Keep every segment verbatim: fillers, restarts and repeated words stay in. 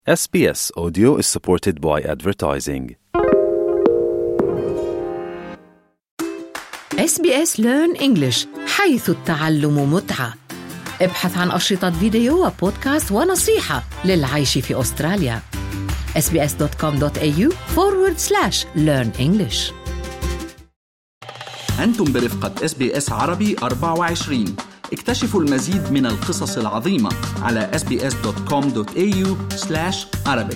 إس بي إس Audio is supported by advertising. إس بي إس Learn English، حيث التعلم متعة. ابحث عن أشرطة فيديو وبودكاست ونصيحة للعيش في أستراليا. إس بي إس دوت كوم دوت إيه يو forward slash learn English. أنتم برفقة إس بي إس عربي أربعة وعشرين. اكتشفوا المزيد من القصص العظيمة على إس بي إس دوت كوم دوت إيه يو سلاش عربيك.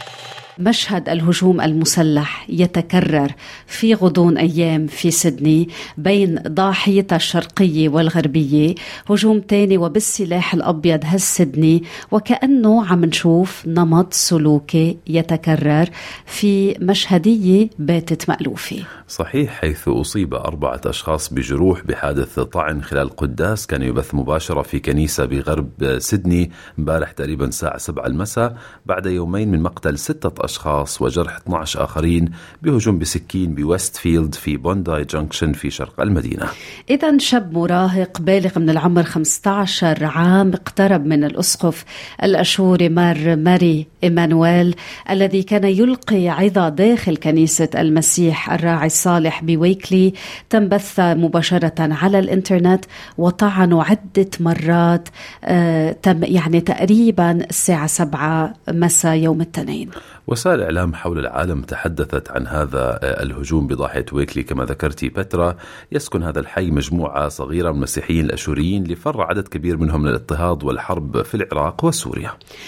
مشهد الهجوم المسلح يتكرر في غضون أيام في سيدني بين ضاحيتها الشرقية والغربية. هجوم تاني وبالسلاح الأبيض هالسيدني، وكأنه عم نشوف نمط سلوكي يتكرر في مشهدية باتت مألوفة. صحيح، حيث أصيب أربعة أشخاص بجروح بحادث طعن خلال قداس كان يبث مباشرة في كنيسة بغرب سيدني امبارح تقريبا ساعة سبعة المساء، بعد يومين من مقتل ستة أشخاص وجرح اثني عشر آخرين بهجوم بسكين بويست فيلد في بونداي جنكشن في شرق المدينة. إذن شاب مراهق بالغ من العمر خمسة عشر عام اقترب من الأسقف الأشوري مار ماري إيمانويل الذي كان يلقي عظة داخل كنيسة المسيح الراعي الصالح بويكلي. تم بث مباشرة على الإنترنت وطعنوا عدة مرات. آه تم يعني تقريبا الساعة سبعة مساء يوم الاثنين. وسائل الإعلام حول العالم تحدثت عن هذا الهجوم بضاحية ويكلي. كما ذكرتي بترا، يسكن هذا الحي مجموعة صغيرة من المسيحيين الأشوريين لفر عدد كبير منهم من الاضطهاد والحرب في العراق وسوريا.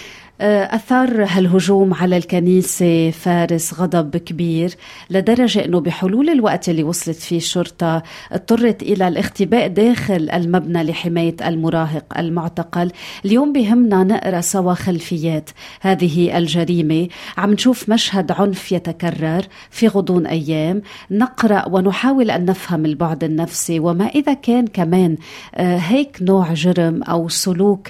أثار هالهجوم على الكنيسة فارس غضب كبير لدرجة أنه بحلول الوقت اللي وصلت فيه الشرطة اضطرت إلى الاختباء داخل المبنى لحماية المراهق المعتقل. اليوم بهمنا نقرأ سوا خلفيات هذه الجريمة. عم نشوف مشهد عنف يتكرر في غضون أيام، نقرأ ونحاول أن نفهم البعد النفسي وما إذا كان كمان هيك نوع جرم أو سلوك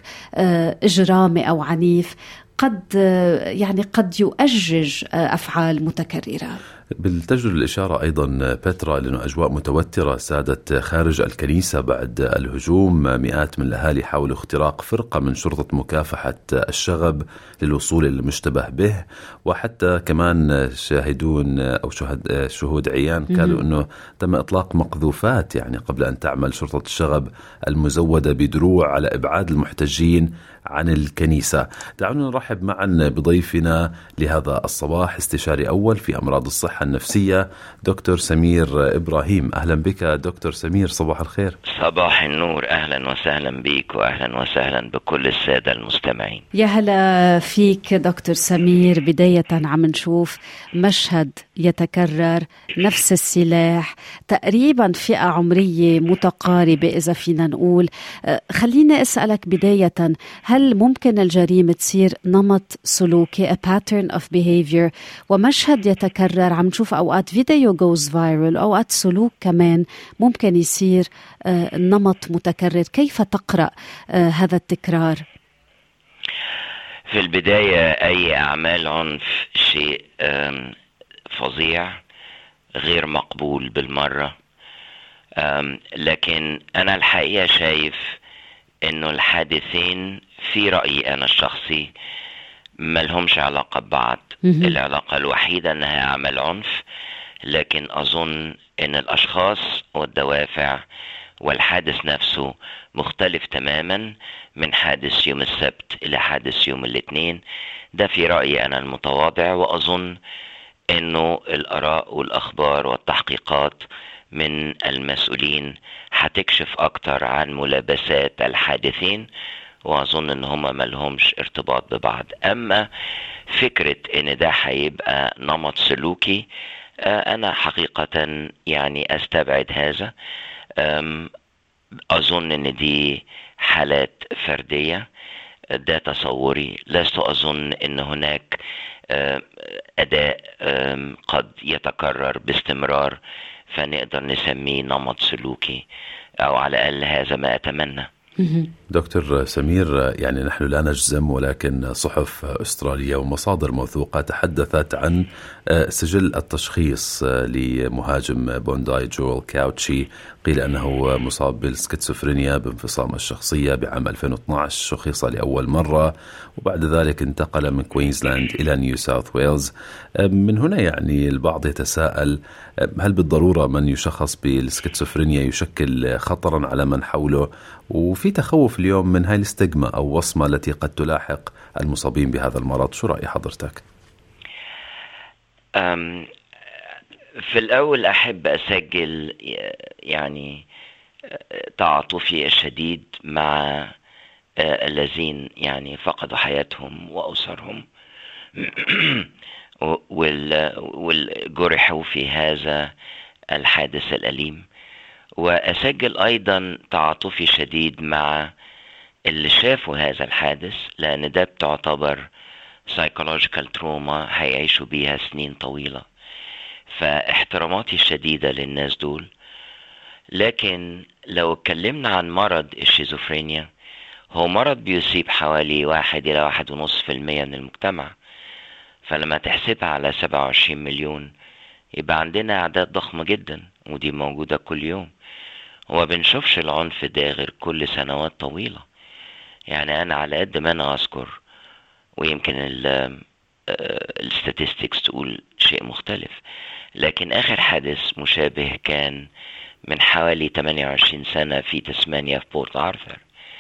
إجرامي أو عنيف قد يعني قد يؤجج أفعال متكررة. بالتجر الإشارة أيضا بترا لأنه أجواء متوترة سادت خارج الكنيسة بعد الهجوم. مئات من الأهالي حاولوا اختراق فرقة من شرطة مكافحة الشغب للوصول إلى المشتبه به، وحتى كمان شاهدون أو شهد شهود عيان قالوا أنه تم إطلاق مقذوفات يعني قبل أن تعمل شرطة الشغب المزودة بدروع على إبعاد المحتجين عن الكنيسة. دعونا نرحب معا بضيفنا لهذا الصباح، استشاري أول في أمراض الصحة النفسية دكتور سمير إبراهيم. أهلا بك دكتور سمير، صباح الخير. صباح النور، أهلا وسهلا بك وأهلا وسهلا بكل السادة المستمعين. يا هلا فيك دكتور سمير. بداية عم نشوف مشهد يتكرر، نفس السلاح، تقريبا فئة عمرية متقاربة إذا فينا نقول. خليني أسألك بداية، هل ممكن الجريمة تصير نمط سلوكي a pattern of behavior ومشهد يتكرر؟ عم نشوف أوقات فيديو goes viral، أوقات سلوك كمان ممكن يصير آه نمط متكرر. كيف تقرأ آه هذا التكرار؟ في البداية أي أعمال عنف شيء فظيع غير مقبول بالمرة، لكن أنا الحقيقة شايف إنه الحادثين في رأيي أنا الشخصي ما لهمش علاقة ببعض. العلاقة الوحيدة أنها عمل عنف، لكن أظن أن الأشخاص والدوافع والحادث نفسه مختلف تماما من حادث يوم السبت إلى حادث يوم الاثنين. ده في رأيي أنا المتواضع، وأظن أنه الآراء والأخبار والتحقيقات من المسؤولين هتكشف أكتر عن ملابسات الحادثين، وأظن أن هما ملهمش ارتباط ببعض. أما فكرة أن ده هيبقى نمط سلوكي، أنا حقيقة يعني أستبعد هذا. أظن أن دي حالات فردية، ده تصوري. لست أظن أن هناك أداء قد يتكرر باستمرار فنقدر نسميه نمط سلوكي، أو على الأقل هذا ما أتمنى. دكتور سمير، يعني نحن لا نجزم، ولكن صحف أسترالية ومصادر موثوقة تحدثت عن سجل التشخيص لمهاجم بونداي جويل كاوتشي. قيل أنه مصاب بالسكيزوفرينيا بانفصام الشخصية بعام ألفين واثني عشر، شخص لأول مرة وبعد ذلك انتقل من كوينزلاند إلى نيو ساوث ويلز. من هنا يعني البعض يتساءل، هل بالضرورة من يشخص بالسكيزوفرينيا يشكل خطرا على من حوله؟ وفي تخوف اليوم من هاي الاستجمة أو وصمة التي قد تلاحق المصابين بهذا المرض، شو رأي حضرتك؟ في الأول أحب أسجل يعني تعاطفي الشديد مع الذين يعني فقدوا حياتهم وأسرهم والجرحوا في هذا الحادث الأليم، وأسجل أيضا تعاطفي شديد مع اللي شافوا هذا الحادث، لأن ده بتعتبر psychological trauma هيعيشوا بيها سنين طويلة. فاحتراماتي الشديدة للناس دول. لكن لو اتكلمنا عن مرض الشيزوفرينيا، هو مرض بيصيب حوالي واحد إلى واحد ونصف في المية من المجتمع. فلما تحسبها على سبعة وعشرين مليون يبقى عندنا أعداد ضخمة جدا، ودي موجودة كل يوم. وما بنشوفش العنف ده غير كل سنوات طويلة. يعني أنا على قد ما أنا أذكر، ويمكن الستاتستكس تقول شيء مختلف، لكن آخر حادث مشابه كان من حوالي ثمانية وعشرين سنة في تسمانيا في بورت آرثر.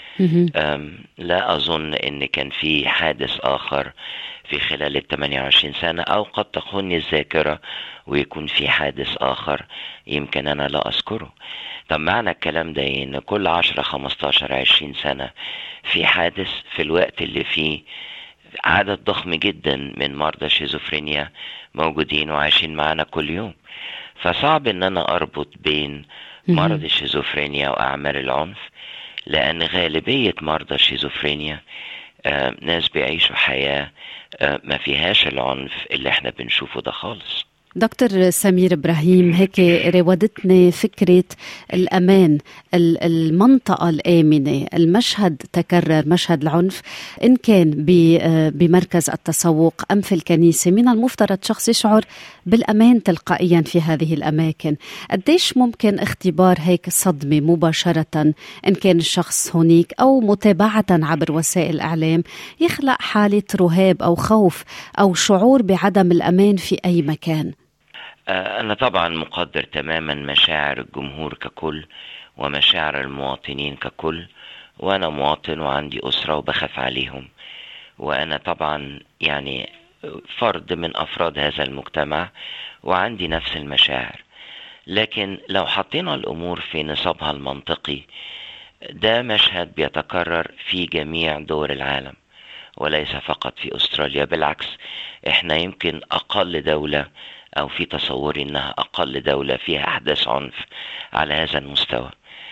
لا أظن أن كان في حادث آخر في خلال ال ثمانية وعشرين سنة، أو قد تخوني الذاكرة ويكون في حادث آخر يمكن أنا لا أذكره. طب معنى الكلام ده إن كل عشرة خمستاشر عشرين سنة في حادث، في الوقت اللي فيه عدد ضخم جدا من مرضى الشيزوفرينيا موجودين وعايشين معنا كل يوم. فصعب ان انا اربط بين مرض الشيزوفرينيا واعمال العنف، لان غالبية مرضى الشيزوفرينيا آه ناس بيعيشوا حياة آه ما فيهاش العنف اللي احنا بنشوفه ده خالص. دكتور سمير إبراهيم، هيك راودتني فكرة الأمان، المنطقة الآمنة. المشهد تكرر، مشهد العنف، إن كان بمركز التسوق أم في الكنيسة. من المفترض شخص يشعر بالأمان تلقائيا في هذه الأماكن. قديش ممكن اختبار هيك صدمة مباشرة إن كان الشخص هناك، أو متابعة عبر وسائل الإعلام، يخلق حالة رهاب أو خوف أو شعور بعدم الأمان في أي مكان؟ أنا طبعا مقدر تماما مشاعر الجمهور ككل ومشاعر المواطنين ككل، وأنا مواطن وعندي أسرة وبخاف عليهم، وأنا طبعا يعني فرد من أفراد هذا المجتمع وعندي نفس المشاعر. لكن لو حطينا الأمور في نصابها المنطقي، ده مشهد بيتكرر في جميع دول العالم وليس فقط في أستراليا. بالعكس، إحنا يمكن أقل دولة، أو في تصوري إنها أقل دولة فيها أحداث عنف على هذا المستوى.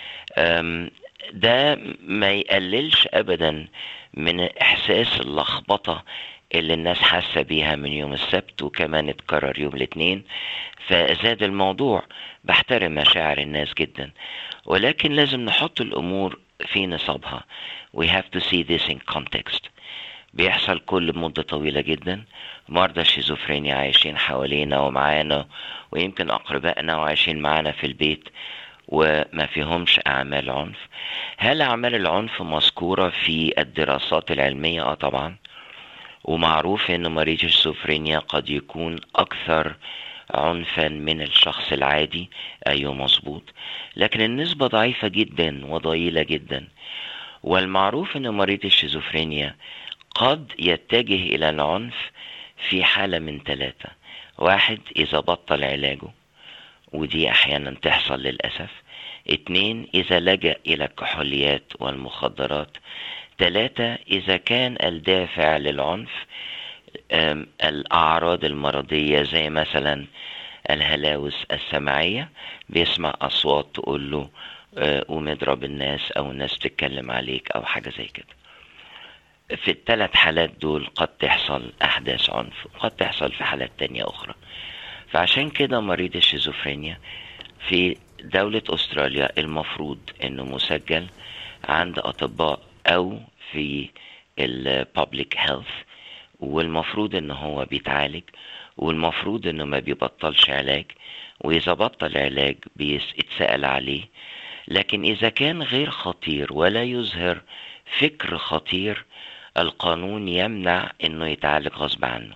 ده ما يقللش أبدا من إحساس اللخبطة اللي الناس حاسة بيها من يوم السبت، وكمان اتكرر يوم الاثنين، فزاد الموضوع. بحترم مشاعر الناس جدا، ولكن لازم نحط الأمور في نصابها. We have to see this in context. بيحصل كل مدة طويلة جدا. مرضى الشيزوفرينيا عايشين حوالينا ومعانا، ويمكن أقربائنا وعايشين معانا في البيت وما فيهمش أعمال عنف. هل أعمال العنف مذكورة في الدراسات العلمية؟ آه طبعا، ومعروف أن مريض الشيزوفرينيا قد يكون أكثر عنفا من الشخص العادي. أيوه مظبوط، لكن النسبة ضعيفة جدا وضئيلة جدا. والمعروف أن مريض الشيزوفرينيا قد يتجه إلى العنف في حالة من ثلاثة: واحد، إذا بطل علاجه، ودي أحيانا تحصل للأسف. اتنين، إذا لجأ إلى الكحوليات والمخدرات. ثلاثة، إذا كان الدافع للعنف الأعراض المرضية، زي مثلا الهلاوس السمعية، بيسمع أصوات تقول له قوم اضرب الناس، أو الناس تتكلم عليك، أو حاجة زي كده. في الثلاث حالات دول قد تحصل أحداث عنف، وقد تحصل في حالات تانية أخرى. فعشان كده مريض الشيزوفرينيا في دولة أستراليا المفروض أنه مسجل عند أطباء أو في البابليك هيلث، والمفروض إنه هو بيتعالج، والمفروض إنه ما بيبطلش علاج، وإذا بطل علاج بيتسأل عليه. لكن إذا كان غير خطير ولا يظهر فكر خطير، القانون يمنع إنه يتعالج غصب عنه.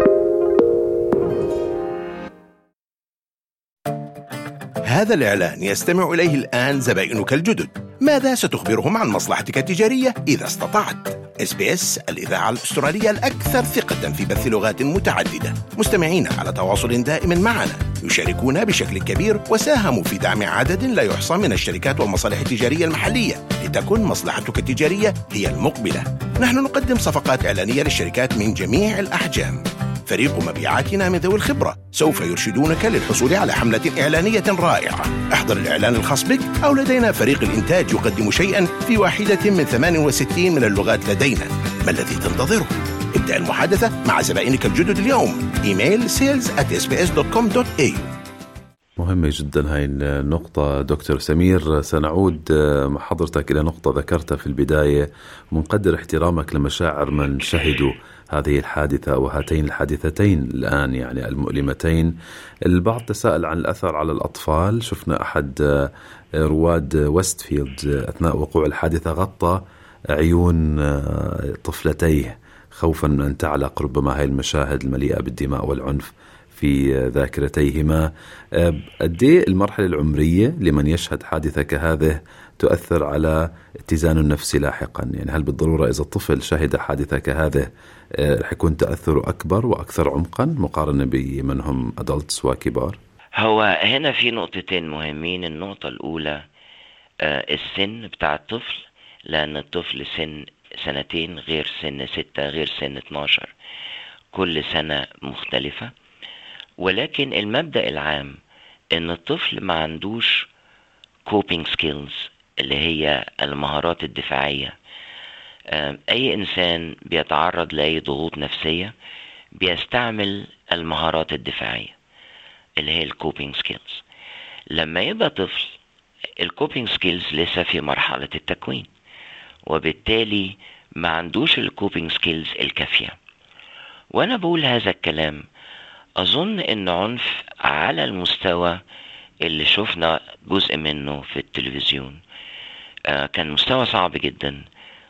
هذا الإعلان يستمع إليه الآن زبائنك الجدد. ماذا ستخبرهم عن مصلحتك التجارية إذا استطعت؟ إس بي إس الإذاعة الأسترالية الأكثر ثقة في بث لغات متعددة. مستمعين على تواصل دائم معنا، يشاركون بشكل كبير وساهموا في دعم عدد لا يحصى من الشركات والمصالح التجارية المحلية، لتكن مصلحتك التجارية هي المقبلة. نحن نقدم صفقات إعلانية للشركات من جميع الأحجام. فريق مبيعاتنا من ذوي الخبرة سوف يرشدونك للحصول على حملة إعلانية رائعة. احضر الإعلان الخاص بك، أو لدينا فريق الإنتاج يقدم شيئا في واحدة من ثمان وستين من اللغات لدينا. ما الذي تنتظره؟ ابدأ المحادثة مع زبائنك الجدد اليوم. إيميل sales at s b s dot com dot a u. مهمة جدا هاي النقطة دكتور سمير. سنعود مع حضرتك إلى نقطة ذكرتها في البداية، منقدر احترامك لمشاعر من شهدوا هذه الحادثة أو هاتين الحادثتين الآن يعني المؤلمتين. البعض تساءل عن الأثر على الأطفال. شفنا أحد رواد ويستفيلد أثناء وقوع الحادثة غطى عيون طفلتيه خوفا من أن تعلق ربما هاي المشاهد المليئة بالدماء والعنف في ذاكرتيهما. قد ايه المرحلة العمرية لمن يشهد حادثة كهذه تؤثر على اتزانه النفسي لاحقا؟ يعني هل بالضرورة إذا الطفل شهد حادثة كهذه رح يكون تأثره أكبر وأكثر عمقا مقارنة بمن هم أدلتس وكبار؟ هو هنا في نقطتين مهمين. النقطة الأولى السن بتاع الطفل، لأن الطفل سن سنتين غير سن ستة غير سن اتناشر، كل سنة مختلفة. ولكن المبدأ العام ان الطفل ما عندوش coping skills اللي هي المهارات الدفاعية. اي انسان بيتعرض لاي ضغوط نفسية بيستعمل المهارات الدفاعية اللي هي الcoping skills. لما يبقى طفل الcoping skills لسه في مرحلة التكوين، وبالتالي ما عندوش الcoping skills الكافية. وانا بقول هذا الكلام أظن إن عنف على المستوى اللي شفنا جزء منه في التلفزيون آه كان مستوى صعب جدا،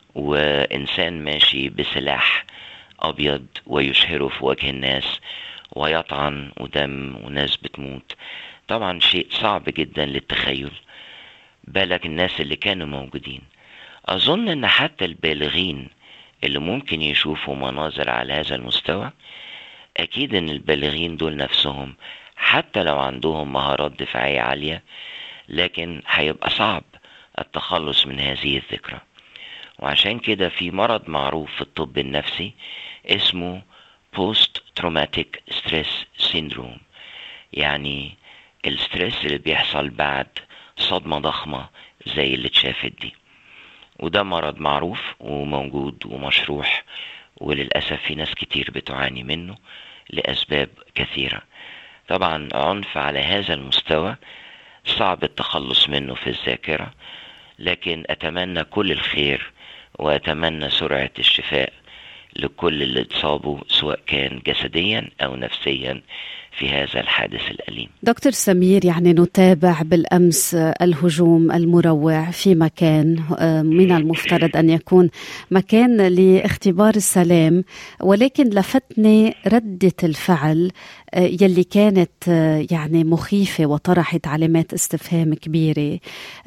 وإنسان ماشي بسلاح أبيض ويشهره في وجه الناس ويطعن ودم وناس بتموت. طبعا شيء صعب جدا للتخيل، بالك الناس اللي كانوا موجودين. أظن إن حتى البالغين اللي ممكن يشوفوا مناظر على هذا المستوى، أكيد إن البالغين دول نفسهم حتى لو عندهم مهارات دفاعية عالية، لكن هيبقى صعب التخلص من هذه الذكرى. وعشان كده في مرض معروف في الطب النفسي اسمه Post Traumatic Stress Syndrome، يعني الستريس اللي بيحصل بعد صدمة ضخمة زي اللي اتشافت دي. وده مرض معروف وموجود ومشروح، وللأسف في ناس كتير بتعاني منه لأسباب كثيرة. طبعا عنف على هذا المستوى صعب التخلص منه في الذاكرة، لكن أتمنى كل الخير وأتمنى سرعة الشفاء لكل اللي اتصابوا سواء كان جسديا أو نفسيا في هذا الحادث الأليم. دكتور سمير، يعني نتابع بالأمس الهجوم المروع في مكان من المفترض أن يكون مكان لاختبار السلام، ولكن لفتني ردة الفعل يلي كانت يعني مخيفة وطرحت علامات استفهام كبيرة.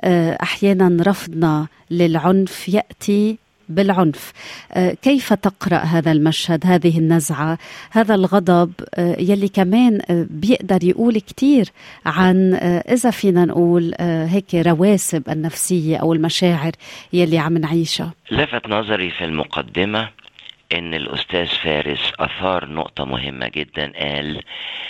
أحيانا رفضنا للعنف يأتي بالعنف. كيف تقرأ هذا المشهد، هذه النزعة، هذا الغضب يلي كمان بيقدر يقول كتير عن إذا فينا نقول هيك رواسب النفسية أو المشاعر يلي عم نعيشها؟ لفت نظري في المقدمة إن الأستاذ فارس أثار نقطة مهمة جدا، قال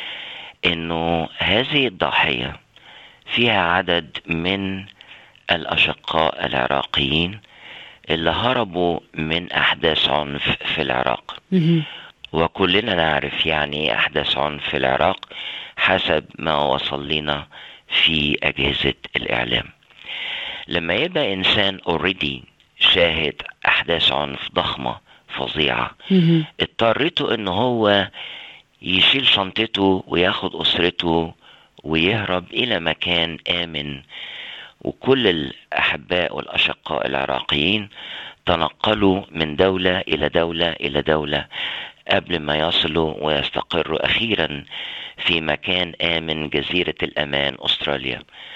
إنه هذه الضحية فيها عدد من الأشقاء العراقيين اللي هربوا من أحداث عنف في العراق. وكلنا نعرف يعني أحداث عنف في العراق حسب ما وصل لنا في أجهزة الإعلام. لما يبقى إنسان already شاهد أحداث عنف ضخمة فظيعة، اضطرته إنه هو يشيل شنطته وياخد أسرته ويهرب إلى مكان آمن، وكل الأحباء والأشقاء العراقيين تنقلوا من دولة إلى دولة إلى دولة قبل ما يصلوا ويستقروا أخيرا في مكان آمن، جزيرة الأمان أستراليا.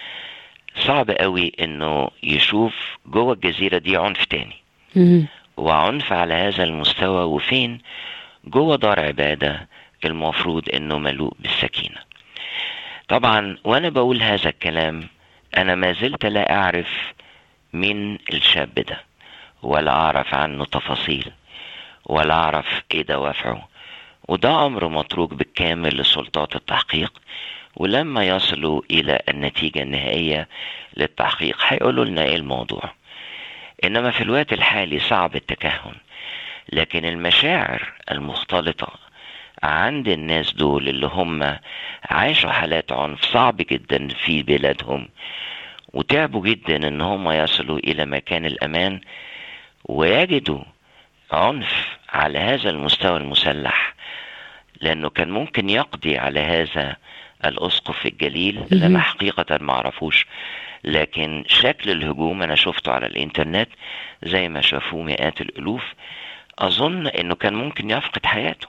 صعب قوي إنه يشوف جوه الجزيرة دي عنف تاني، وعنف على هذا المستوى، وفين جوه دار عبادة المفروض إنه ملوء بالسكينة. طبعا وأنا بقول هذا الكلام أنا ما زلت لا أعرف مين الشاب ده، ولا أعرف عنه تفاصيل، ولا أعرف إيه دوافعه، وده أمر متروك بالكامل لسلطات التحقيق، ولما يصلوا إلى النتيجة النهائية للتحقيق هيقولوا لنا إيه الموضوع. إنما في الوقت الحالي صعب التكهن، لكن المشاعر المختلطة عند الناس دول اللي هم عاشوا حالات عنف صعب جدا في بلادهم، وتعبوا جدا ان هم يصلوا الى مكان الامان، ويجدوا عنف على هذا المستوى المسلح، لانه كان ممكن يقضي على هذا الاسقف الجليل اللي انا حقيقة ما اعرفوش، لكن شكل الهجوم انا شفته على الانترنت زي ما شافوه مئات الالوف، اظن انه كان ممكن يفقد حياته.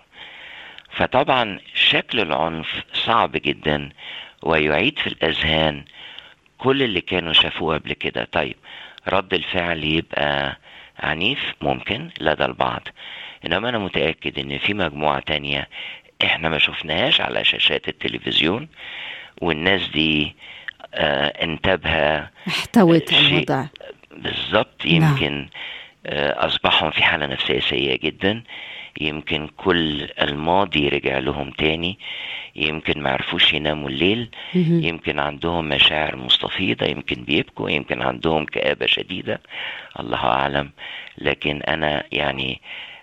فطبعا شكل العنف صعب جدا ويعيد في الأذهان كل اللي كانوا شافوه قبل كده. طيب رد الفعل يبقى عنيف ممكن لدى البعض، إنما أنا متأكد إن في مجموعة تانية إحنا ما شفناهاش على شاشات التلفزيون، والناس دي آه انتبه احتوت الوضع بالضبط. يمكن آه أصبحوا في حالة نفسية سيئة جدا، يمكن كل الماضي رجع لهم تاني، يمكن ما عرفوش يناموا الليل، يمكن عندهم مشاعر مستفيضة، يمكن بيبكوا، يمكن عندهم كآبة شديدة، الله أعلم. لكن أنا يعني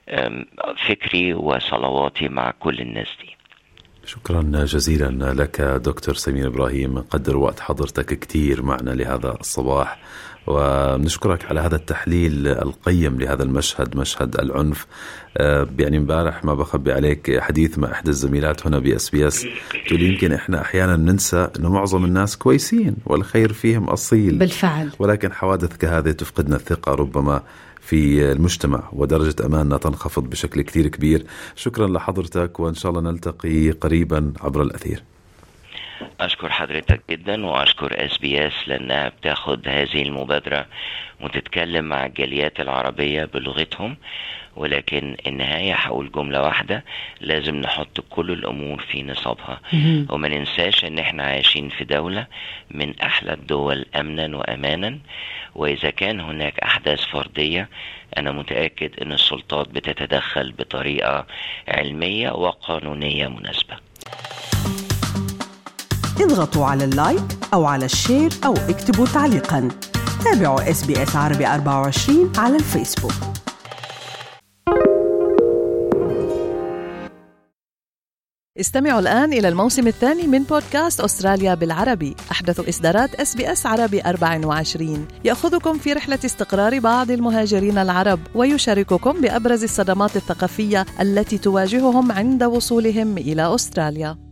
فكري وصلواتي مع كل الناس دي. شكرا جزيلا لك دكتور سمير إبراهيم، نقدر وقت حضرتك كتير معنا لهذا الصباح، ونشكرك على هذا التحليل القيم لهذا المشهد، مشهد العنف. يعني مبارح ما بخبي عليك حديث مع إحدى الزميلات هنا بي اس بي اس، تقول يمكن إحنا أحيانا ننسى إنه معظم الناس كويسين والخير فيهم أصيل بالفعل، ولكن حوادث كهذه تفقدنا الثقة ربما في المجتمع، ودرجة أماننا تنخفض بشكل كتير كبير. شكرا لحضرتك، وإن شاء الله نلتقي قريبا عبر الأثير. أشكر حضرتك جدا، وأشكر اس بي اس لأنها بتاخد هذه المبادرة وتتكلم مع الجاليات العربية بلغتهم. ولكن النهاية هقول جملة واحدة، لازم نحط كل الأمور في نصابها، وما ننساش ان احنا عايشين في دولة من أحلى الدول أمنا وأمانا، وإذا كان هناك أحداث فردية أنا متأكد أن السلطات بتتدخل بطريقة علمية وقانونية مناسبة. اضغطوا على اللايك أو على الشير أو اكتبوا تعليقا. تابعوا اس بي اس عربي أربعة وعشرين على الفيسبوك. استمعوا الآن إلى الموسم الثاني من بودكاست أستراليا بالعربي، أحدث إصدارات اس بي اس عربي أربعة وعشرين، يأخذكم في رحلة استقرار بعض المهاجرين العرب، ويشارككم بأبرز الصدمات الثقافية التي تواجههم عند وصولهم إلى أستراليا.